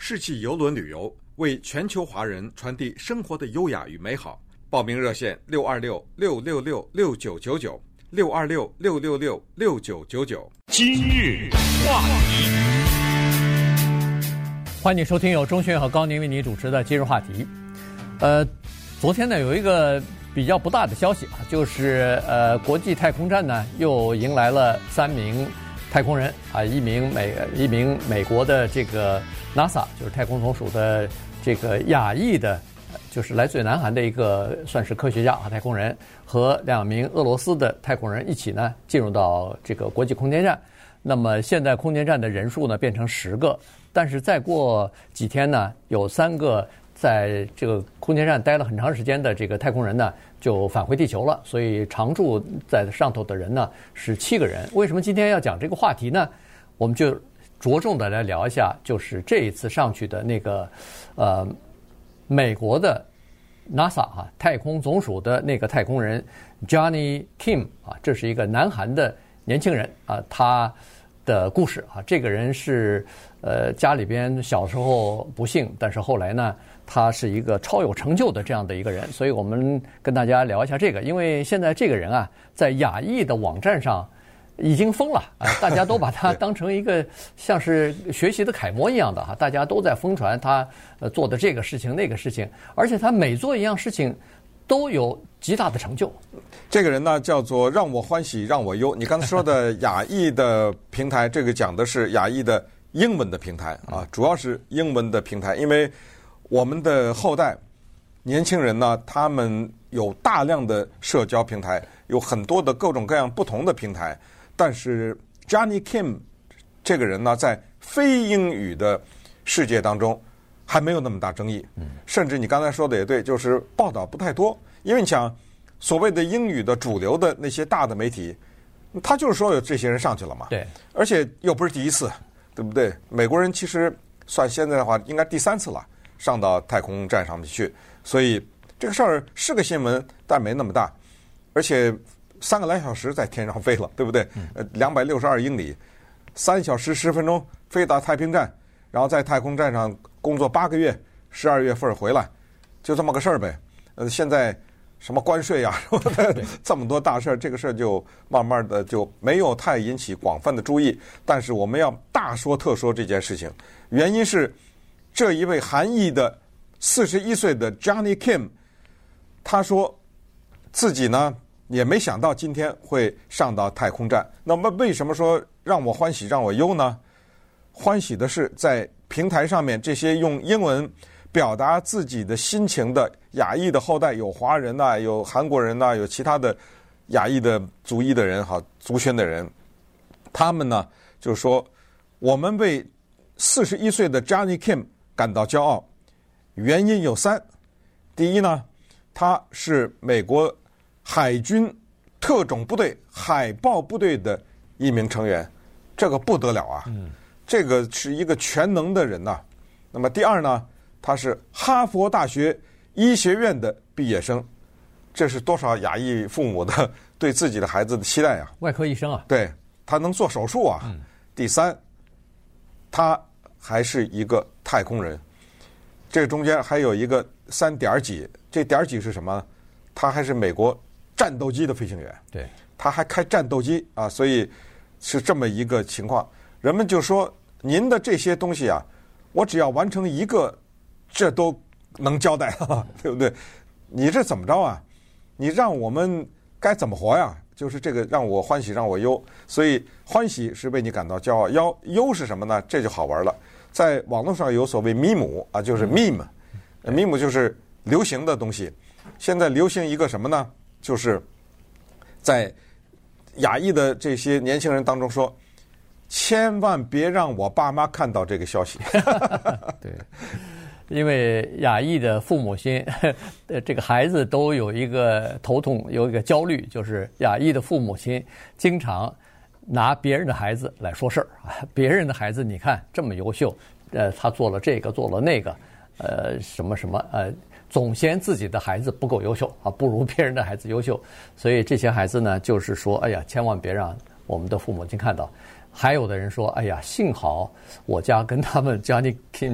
世纪邮轮旅游，为全球华人传递生活的优雅与美好。报名热线626-666-6999，626-666-6999。 今日话题， 欢迎收听由钟迅和高宁为你主持的今日话题。昨天呢有一个比较不大的消息啊，就是国际太空站呢又迎来了3名太空人啊，一名美国的这个 NASA 就是太空总署的这个亚裔的，就是来自于南韩的一个算是科学家啊太空人，和2名俄罗斯的太空人一起呢进入到这个国际空间站。那么现在空间站的人数呢变成10个，但是再过几天呢，有3个在这个空间站待了很长时间的这个太空人呢就返回地球了，所以常驻在上头的人呢是7个人。为什么今天要讲这个话题呢？我们就着重的来聊一下，就是这一次上去的那个美国的 NASA 啊太空总署的那个太空人 Johnny Kim 啊，这是一个南韩的年轻人啊，他的故事啊，这个人是家里边小时候不幸，但是后来呢他是一个超有成就的这样的一个人，所以我们跟大家聊一下这个。因为现在这个人啊在亚裔的网站上已经疯了啊，大家都把他当成一个像是学习的楷模一样的哈，大家都在疯传他做的这个事情那个事情，而且他每做一样事情都有极大的成就。 这个人呢叫做让我欢喜让我忧。你刚才说的亚裔的平台，这个讲的是亚裔的英文的平台啊，主要是英文的平台，因为我们的后代年轻人呢，他们有大量的社交平台，有很多的各种各样不同的平台，但是 Johnny Kim 这个人呢，在非英语的世界当中还没有那么大争议，甚至你刚才说的也对，就是报道不太多，因为你想所谓的英语的主流的那些大的媒体，他就是说有这些人上去了嘛， 对， 而且又不是第一次，对不对？美国人其实算现在的话，应该第3次了，上到太空站上面去，所以这个事儿是个新闻，但没那么大，而且3个来小时在天上飞了，对不对？262英里，3小时10分钟飞到太平站，然后在太空站上工作8个月，12月份回来，就这么个事儿呗。现在什么关税啊什么的，这么多大事儿，这个事儿就慢慢的就没有太引起广泛的注意。但是我们要大说特说这件事情，原因是这一位韩裔的41岁的 Johnny Kim， 他说自己呢也没想到今天会上到太空站。那么为什么说让我欢喜让我忧呢？欢喜的是在平台上面这些用英文表达自己的心情的亚裔的后代，有华人呐，有韩国人呐，有其他的亚裔的族裔的人哈，族群的人，他们呢就是说，我们为41岁的 Johnny Kim 感到骄傲，原因有3。第一呢，他是美国海军特种部队海豹部队的一名成员，这个不得了啊，这个是一个全能的人呐。那么第二呢，他是哈佛大学医学院的毕业生，这是多少亚裔父母的对自己的孩子的期待啊！ 外科医生啊， 对，他能做手术啊。第3，他还是一个太空人，这中间还有一个3点几，这点几是什么？他还是美国战斗机的飞行员， 对，他还开战斗机啊，所以是这么一个情况。人们就说您的这些东西啊，我只要完成1个，这都能交代了，对不对？你这怎么着啊？你让我们该怎么活呀？就是这个让我欢喜让我忧，所以欢喜是为你感到骄傲，忧是什么呢？这就好玩了。在网络上有所谓迷姆啊，就是 meme 就是流行的东西。现在流行一个什么呢？就是在亚裔的这些年轻人当中说，千万别让我爸妈看到这个消息。 对，因为亚裔的父母亲，这个孩子都有一个头痛，有一个焦虑，就是亚裔的父母亲经常拿别人的孩子来说事儿啊，别人的孩子你看这么优秀，他做了这个做了那个，什么什么总嫌自己的孩子不够优秀啊，不如别人的孩子优秀，所以这些孩子呢，就是说，哎呀，千万别让我们的父母亲看到。还有的人说，哎呀，幸好我家跟他们Johnny Kim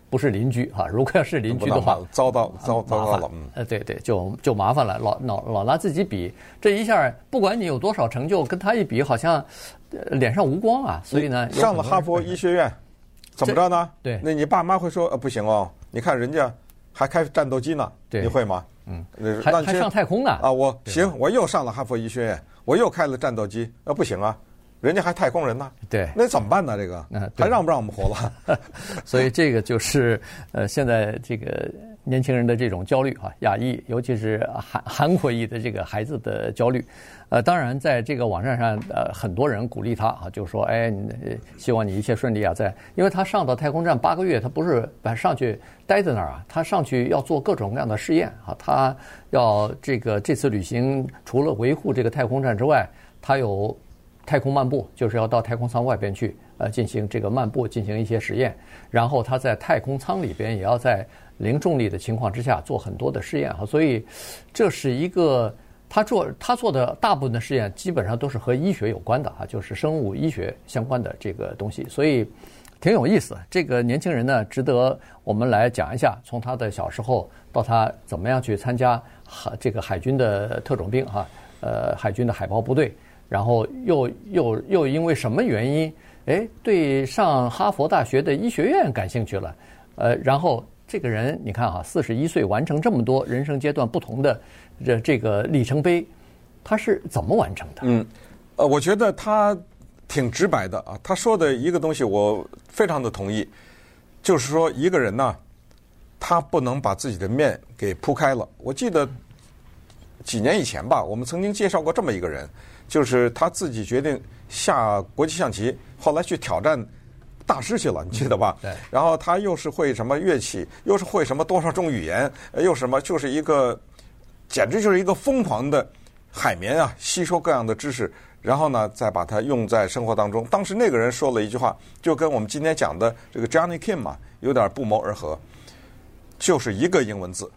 不是邻居啊。如果要是邻居的话， 糟糕了， 对，就麻烦了。老拿自己比，这一下不管你有多少成就，跟他一比，好像脸上无光啊。所以呢， 上了哈佛医学院，怎么着呢？ 对， 那你爸妈会说不行哦，你看人家还开战斗机呢，你会吗？ 还上太空呢啊！我又上了哈佛医学院，我又开了战斗机，不行啊，人家还太空人呢。 对， 那怎么办呢？这个还让不让我们活了？ 所以这个就是现在这个年轻人的这种焦虑啊，亚裔，尤其是韩国裔的这个孩子的焦虑。当然，在这个网站上，很多人鼓励他啊，就说，希望你一切顺利啊。因为他上到太空站8个月，他不是上去待在那儿啊，他上去要做各种各样的试验啊，他要这次旅行除了维护这个太空站之外，他有太空漫步，就是要到太空舱外边去进行这个漫步，进行一些实验，然后他在太空舱里边也要在零重力的情况之下做很多的试验啊，所以这是一个。他做的大部分的试验基本上都是和医学有关的啊，就是生物医学相关的这个东西，所以挺有意思。这个年轻人呢，值得我们来讲一下，从他的小时候到他怎么样去参加这个海军的特种兵海军的海豹部队，然后又因为什么原因，对上哈佛大学的医学院感兴趣了，然后。这个人，你看41岁完成这么多人生阶段不同的这个里程碑，他是怎么完成的？ 我觉得他挺直白的啊。他说的一个东西我非常的同意，就是说一个人呢，他不能把自己的面给铺开了。我记得几年以前吧，我们曾经介绍过这么一个人，就是他自己决定下国际象棋，后来去挑战。大师去了，你记得吧？ 对。 然后他又是会什么乐器，又是会什么多少种语言，又什么，就是一个，简直就是一个疯狂的海绵啊，吸收各样的知识，然后呢，再把它用在生活当中。当时那个人说了一句话，就跟我们今天讲的这个 Johnny Kim 嘛，有点不谋而合，就是一个英文字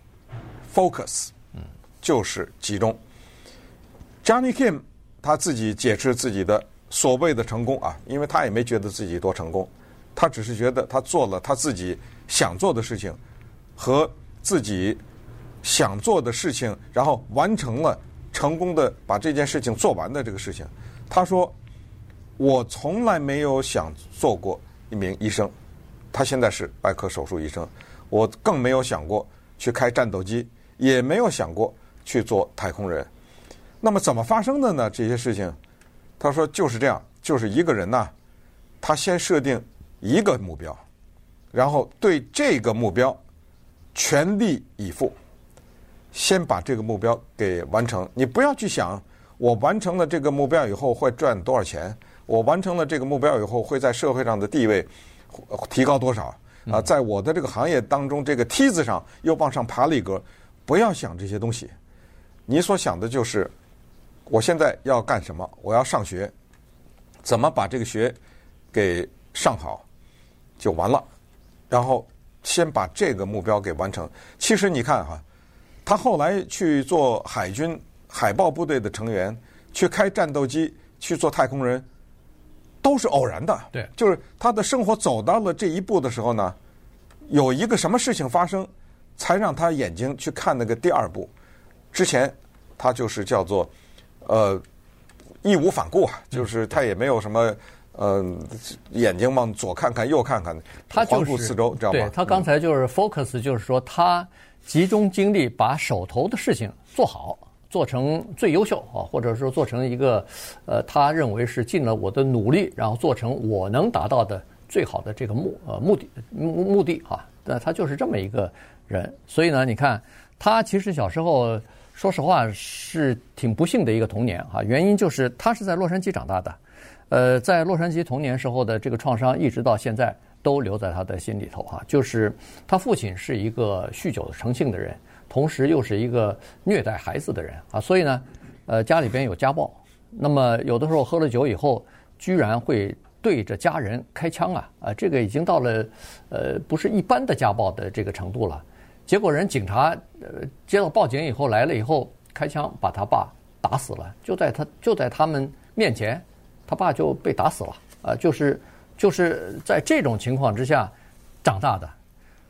，focus，就是集中。Johnny Kim 他自己解释自己的所谓的成功啊，因为他也没觉得自己多成功。他只是觉得他做了他自己想做的事情，和自己想做的事情，然后完成了，成功的把这件事情做完的这个事情。他说：“我从来没有想做过一名医生，他现在是外科手术医生。我更没有想过去开战斗机，也没有想过去做太空人。那么怎么发生的呢？这些事情，他说就是这样，就是一个人呢，他先设定。”一个目标，然后对这个目标全力以赴，先把这个目标给完成。你不要去想，我完成了这个目标以后会赚多少钱，我完成了这个目标以后会在社会上的地位提高多少啊？在我的这个行业当中，这个梯子上又往上爬了一格。不要想这些东西，你所想的就是我现在要干什么？我要上学，怎么把这个学给上好？就完了，然后先把这个目标给完成。其实你看他后来去做海军海豹部队的成员，去开战斗机，去做太空人，都是偶然的。 对， 就是他的生活走到了这一步的时候呢，有一个什么事情发生，才让他眼睛去看那个第二步。之前他就是叫做义无反顾啊，就是他也没有什么。眼睛往左看看右看看， 他环顾四周，知道吗？ 对，他刚才就是 focus， 就是说他集中精力把手头的事情做好，做成最优秀啊，或者说做成一个他认为是尽了我的努力，然后做成我能达到的最好的这个目的啊。他就是这么一个人。所以呢，你看他其实小时候说实话是挺不幸的一个童年啊，原因就是他是在洛杉矶长大的。在洛杉矶童年时候的这个创伤，一直到现在都留在他的心里头哈。就是他父亲是一个酗酒成性的人，同时又是一个虐待孩子的人啊，所以呢，家里边有家暴。那么有的时候喝了酒以后，居然会对着家人开枪啊，这个已经到了不是一般的家暴的这个程度了。结果警察接到报警以后来了以后，开枪把他爸打死了，就在他们面前。他爸就被打死了，就是在这种情况之下长大的。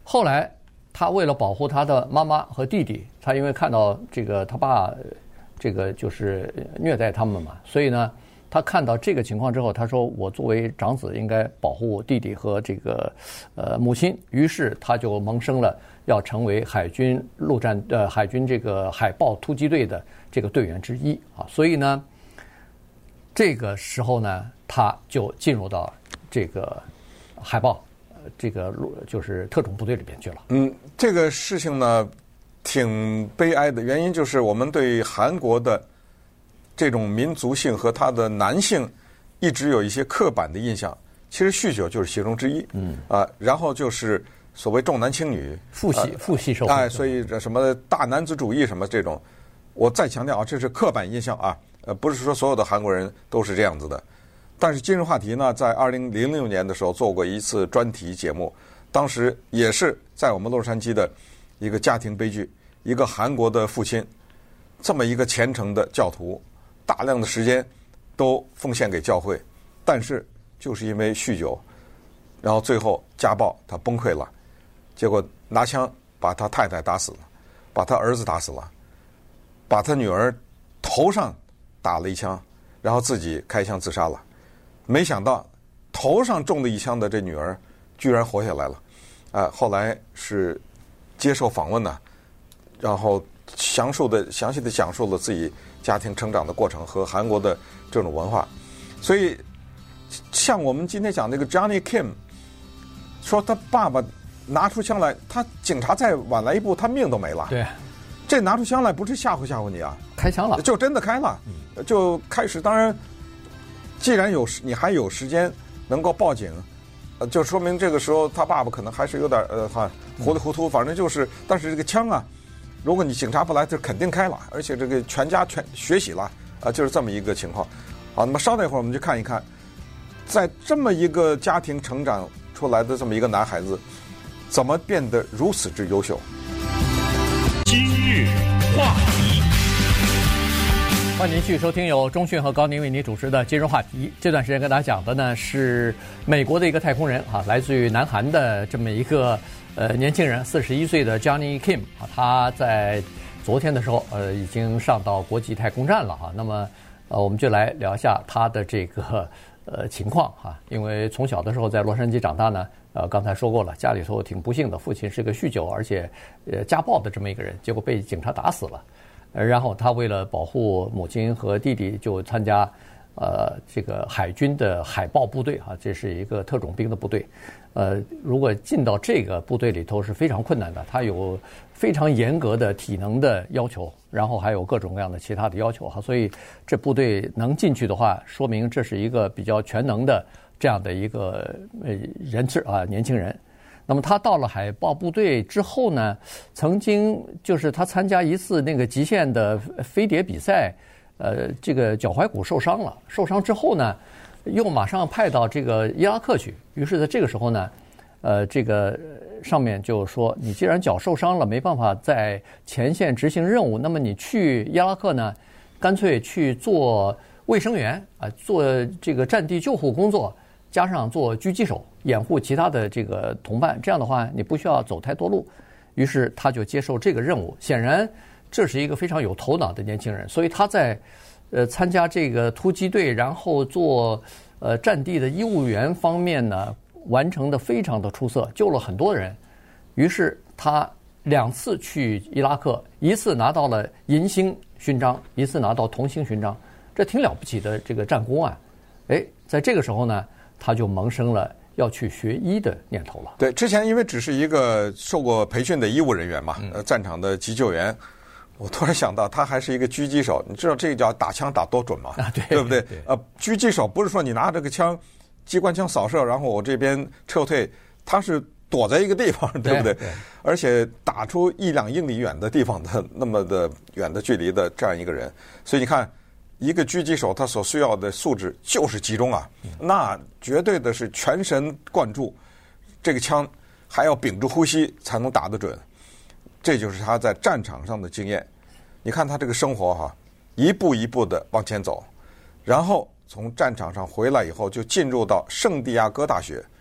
后来他为了保护他的妈妈和弟弟，他因为看到这个他爸这个就是虐待他们嘛，所以呢，他看到这个情况之后，他说我作为长子应该保护弟弟和这个母亲，于是他就萌生了要成为海军海军这个海豹突击队的这个队员之一啊，所以呢，这个时候呢，他就进入到这个海豹这个就是特种部队里边去了。 这个事情呢挺悲哀的，原因就是我们对韩国的这种民族性和他的男性一直有一些刻板的印象，其实酗酒就是其中之一。然后就是所谓重男轻女， 父系社会， 所以什么大男子主义什么这种，我再强调啊，这是刻板印象啊，不是说所有的韩国人都是这样子的。但是今日话题呢，在2006年的时候做过一次专题节目，当时也是在我们洛杉矶的一个家庭悲剧，一个韩国的父亲，这么一个虔诚的教徒，大量的时间都奉献给教会，但是就是因为酗酒，然后最后家暴，他崩溃了，结果拿枪把他太太打死了，把他儿子打死了，把他女儿头上打了一枪，然后自己开枪自杀了。没想到头上中了一枪的这女儿居然活下来了，后来是接受访问呢，然后详细的讲述了自己家庭成长的过程和韩国的这种文化。所以像我们今天讲那个 Johnny Kim 说他爸爸拿出枪来，他警察再晚来一步他命都没了。 对， 这拿出枪来不是吓唬你啊， 开枪了， 就真的开了，就开始。当然既然你还有时间能够报警，就说明这个时候他爸爸可能还是有点糊里糊涂，反正就是，但是这个枪啊，如果你警察不来，就肯定开了，而且这个全家血洗了就是这么一个情况。好，那么稍等一会儿我们就看一看，在这么一个家庭成长出来的这么一个男孩子，怎么变得如此之优秀。 今日话题。 欢迎您继续收听由钟迅和高宁为您主持的今日话题。这段时间跟大家讲的呢是美国的一个太空人来自于南韩的这么一个年轻人，41岁的 Johnny Kim 他在昨天的时候已经上到国际太空站了那么我们就来聊一下他的这个情况因为从小的时候在洛杉矶长大呢，刚才说过了，家里头挺不幸的，父亲是个酗酒而且家暴的这么一个人，结果被警察打死了。然后他为了保护母亲和弟弟，就参加这个海军的海豹部队这是一个特种兵的部队。如果进到这个部队里头是非常困难的，他有非常严格的体能的要求，然后还有各种各样的其他的要求所以这部队能进去的话，说明这是一个比较全能的这样的一个人质年轻人。那么他到了海豹部队之后呢，曾经就是他参加一次那个极限的飞碟比赛，这个脚踝骨受伤了，受伤之后呢，又马上派到这个伊拉克去。于是在这个时候呢，这个上面就说，你既然脚受伤了，没办法在前线执行任务，那么你去伊拉克呢，干脆去做卫生员做这个战地救护工作，加上做狙击手，掩护其他的这个同伴，这样的话你不需要走太多路。于是他就接受这个任务。显然这是一个非常有头脑的年轻人，所以他在参加这个突击队，然后做战地的医务员方面呢，完成的非常的出色，救了很多人。于是他2次去伊拉克，一次拿到了银星勋章，一次拿到铜星勋章，这挺了不起的这个战功在这个时候呢，他就萌生了要去学医的念头了。 对，之前因为只是一个受过培训的医务人员嘛，战场的急救员，我突然想到他还是一个狙击手。你知道这个叫打枪打多准吗？对不对？狙击手不是说你拿这个枪，机关枪扫射，然后我这边撤退，他是躲在一个地方，对不对？而且打出1-2英里远的地方的那么的远的距离的这样一个人，所以你看，一个狙击手他所需要的素质就是集中那绝对的是全神贯注，这个枪还要屏住呼吸才能打得准，这就是他在战场上的经验。你看他这个生活一步一步的往前走，然后从战场上回来以后就进入到圣地亚哥大学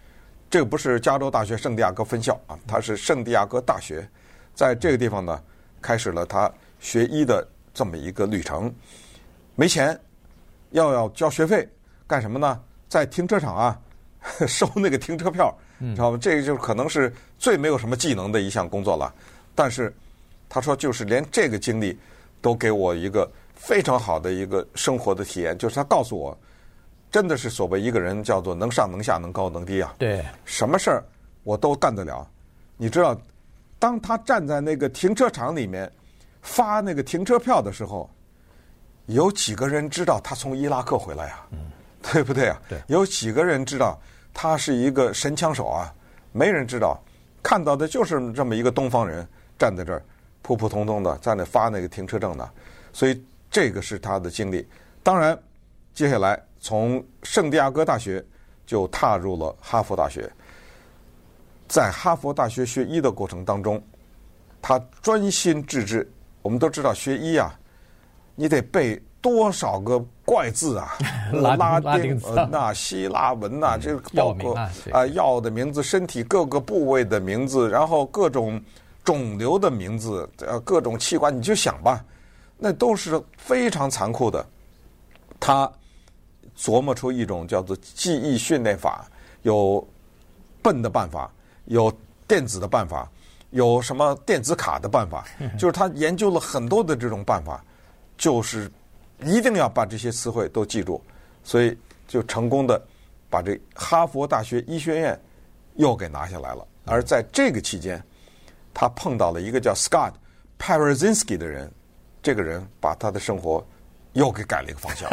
这个不是加州大学圣地亚哥分校啊，它是圣地亚哥大学，在这个地方呢，开始了他学医的这么一个旅程。没钱，要交学费，干什么呢？在停车场啊，收那个停车票，知道吗？这个就可能是最没有什么技能的一项工作了。但是他说，就是连这个经历都给我一个非常好的一个生活的体验，就是他告诉我，真的是所谓一个人叫做能上能下能高能低啊。 对， 什么事儿我都干得了。你知道，当他站在那个停车场里面发那个停车票的时候，有几个人知道他从伊拉克回来啊？对不对啊？ 对， 有几个人知道他是一个神枪手啊？没人知道，看到的就是这么一个东方人站在这儿，普普通通的在那发那个停车证呢。所以这个是他的经历。当然，接下来从圣地亚哥大学就踏入了哈佛大学。在哈佛大学学医的过程当中，他专心致志。我们都知道学医啊，你得背多少个怪字啊， 拉丁字那希腊文呐，这个包括药的名字、身体各个部位的名字，然后各种肿瘤的名字，各种器官，你就想吧，那都是非常残酷的。他琢磨出一种叫做记忆训练法，有笨的办法，有电子的办法，有什么电子卡的办法，就是他研究了很多的这种办法，就是一定要把这些词汇都记住，所以就成功的把这哈佛大学医学院又给拿下来了。而在这个期间，他碰到了一个叫 Scott Parazynski 的人，这个人把他的生活又给改了一个方向。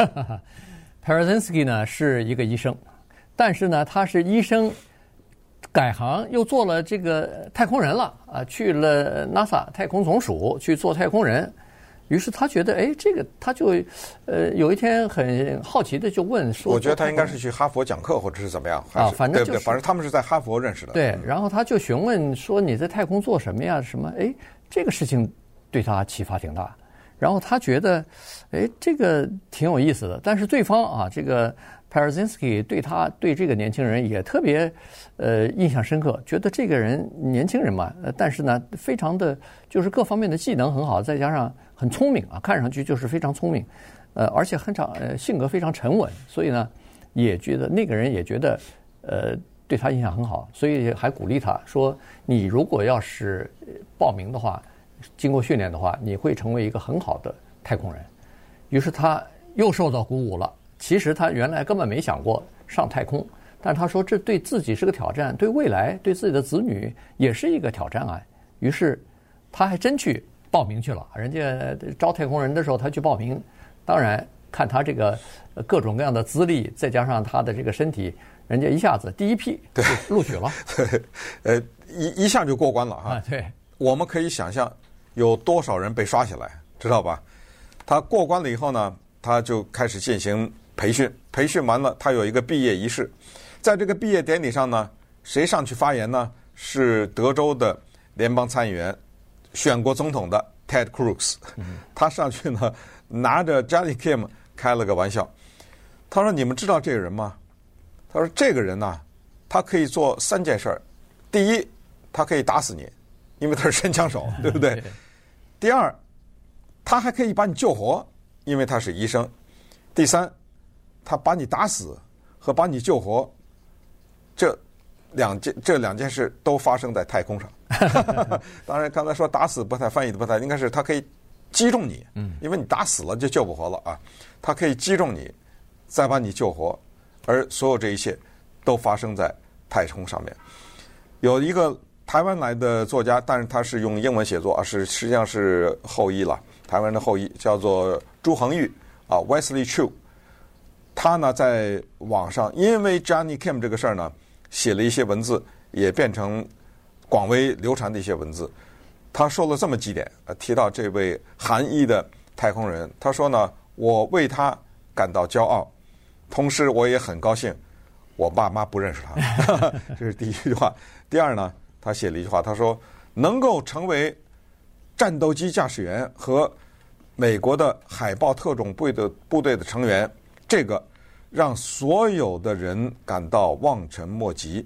Parazynski 呢是一个医生，但是呢他是医生改行又做了这个太空人了啊，去了 NASA 太空总署去做太空人。于是他觉得，哎，这个他就有一天很好奇的就问说， 我觉得他应该是去哈佛讲课或者是怎么样啊， 反正对不对？反正他们是在哈佛认识的。 对，然后他就询问说你在太空做什么呀？什么？哎，这个事情对他启发挺大。然后他觉得，哎，这个挺有意思的。但是对方啊，这个 Parazynski 对这个年轻人也特别印象深刻，觉得这个人年轻人嘛，但是呢，非常的就是各方面的技能很好，再加上很聪明啊，看上去就是非常聪明，而且性格非常沉稳，所以呢，也觉得那个人也觉得对他印象很好，所以还鼓励他说，你如果要是报名的话，经过训练的话，你会成为一个很好的太空人。于是他又受到鼓舞了。其实他原来根本没想过上太空，但是他说这对自己是个挑战，对未来对自己的子女也是一个挑战啊。于是他还真去报名去了，人家招太空人的时候他去报名，当然看他这个各种各样的资历，再加上他的这个身体，人家一下子第一批就录取了。 对，一下就过关了哈。 啊，对， 我们可以想象有多少人被刷起来，知道吧？他过关了以后呢，他就开始进行培训，培训完了，他有一个毕业仪式。在这个毕业典礼上呢，谁上去发言呢？是德州的联邦参议员，选过总统的 Ted Cruz。他上去呢，拿着 Johnny Kim 开了个玩笑。他说：“你们知道这个人吗？”他说：“这个人呢，他可以做3件事儿。第一，他可以打死你，因为他是神枪手，对不对？第二，他还可以把你救活，因为他是医生。第三，他把你打死和把你救活，这两件事都发生在太空上。当然，刚才说打死不太翻译的不太，应该是他可以击中你，因为你打死了就救不活了啊。他可以击中你，再把你救活，而所有这一切都发生在太空上面。有一个台湾来的作家，但是他是用英文写作啊，实际上是后裔了，台湾的后裔，叫做朱恒玉啊 ，Wesley Chu。他呢在网上因为 Johnny Kim 这个事儿呢，写了一些文字，也变成广为流传的一些文字。他说了这么几点，提到这位韩裔的太空人，他说呢，我为他感到骄傲，同时我也很高兴，我爸妈不认识他。这是第一句话。第二呢，他写了一句话，他说能够成为战斗机驾驶员和美国的海豹特种部队的成员，这个让所有的人感到望尘莫及。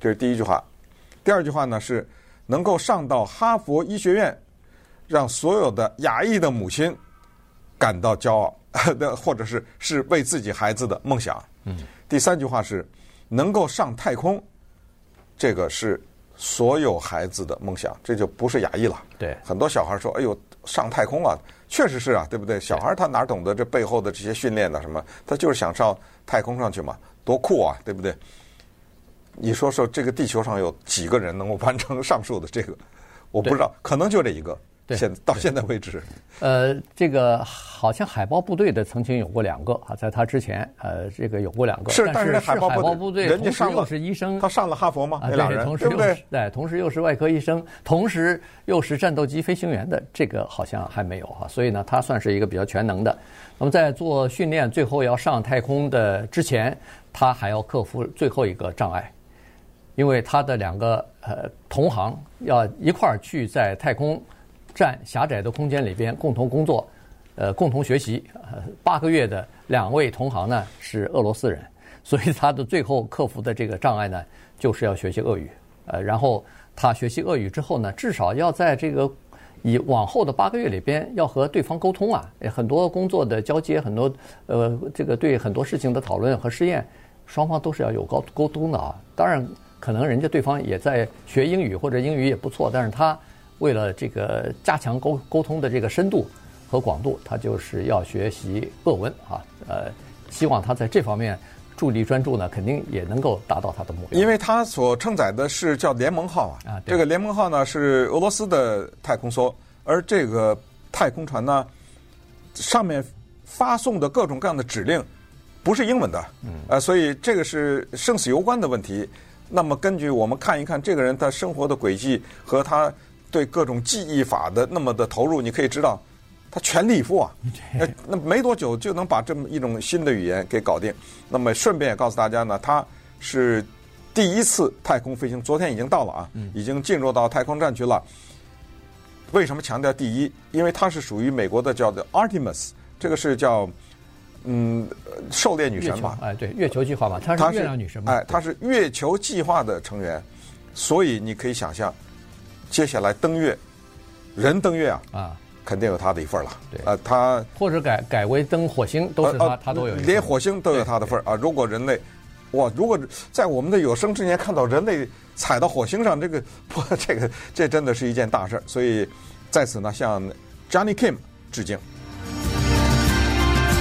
这是第一句话。第二句话呢是能够上到哈佛医学院，让所有的亚裔的母亲感到骄傲，或者是为自己孩子的梦想。第三句话是能够上太空，这个是所有孩子的梦想，这就不是亚裔了。 对， 很多小孩说：“哎呦，上太空啊！”确实是啊，对不对？小孩他哪懂得这背后的这些训练呢？什么？他就是想上太空上去嘛，多酷啊，对不对？你说说，这个地球上有几个人能够完成上述的这个？我不知道，可能就这一个。到现在为止， 这个好像海豹部队的曾经有过2个啊，在他之前，这个有过2个。但是海豹部队人家上了是医生， 他上了哈佛吗？ 啊， 那俩人对不对？ 对，同时又是外科医生，同时又是战斗机飞行员的，这个好像还没有哈。所以呢，他算是一个比较全能的。那么在做训练，最后要上太空的之前，他还要克服最后一个障碍，因为他的2个同行要一块儿去在太空站狭窄的空间里边共同工作，共同学习。8个月的2位同行呢是俄罗斯人，所以他的最后克服的这个障碍呢，就是要学习俄语。然后他学习俄语之后呢，至少要在这个以往后的8个月里边要和对方沟通啊，很多工作的交接，很多这个对很多事情的讨论和试验，双方都是要有沟通的啊。当然，可能人家对方也在学英语或者英语也不错，但是他为了这个加强沟通的这个深度和广度，他就是要学习俄文啊。希望他在这方面助力专注呢，肯定也能够达到他的目标。 因为他所承载的是叫联盟号啊，这个联盟号呢是俄罗斯的太空梭，而这个太空船呢上面发送的各种各样的指令不是英文的，所以这个是生死攸关的问题。那么根据我们看一看这个人他生活的轨迹和他对各种记忆法的那么的投入，你可以知道他全力以赴啊。那没多久就能把这么一种新的语言给搞定。那么顺便也告诉大家呢，他是第1次太空飞行，昨天已经到了啊，已经进入到太空站去了。为什么强调第1？因为它是属于美国的叫做 Artemis， 这个是叫狩猎女神吧？ 对，月球计划吧，她是月亮女神嘛？ 她是月球计划的成员，所以你可以想象，接下来登月，人登月啊，肯定有他的一份了。 对， 他或者改为登火星，都是他都有一份， 连火星都有他的份啊。如果人类，如果在我们的有生之年看到人类踩到火星上，这真的是一件大事。所以在此呢，向 Johnny Kim 致敬。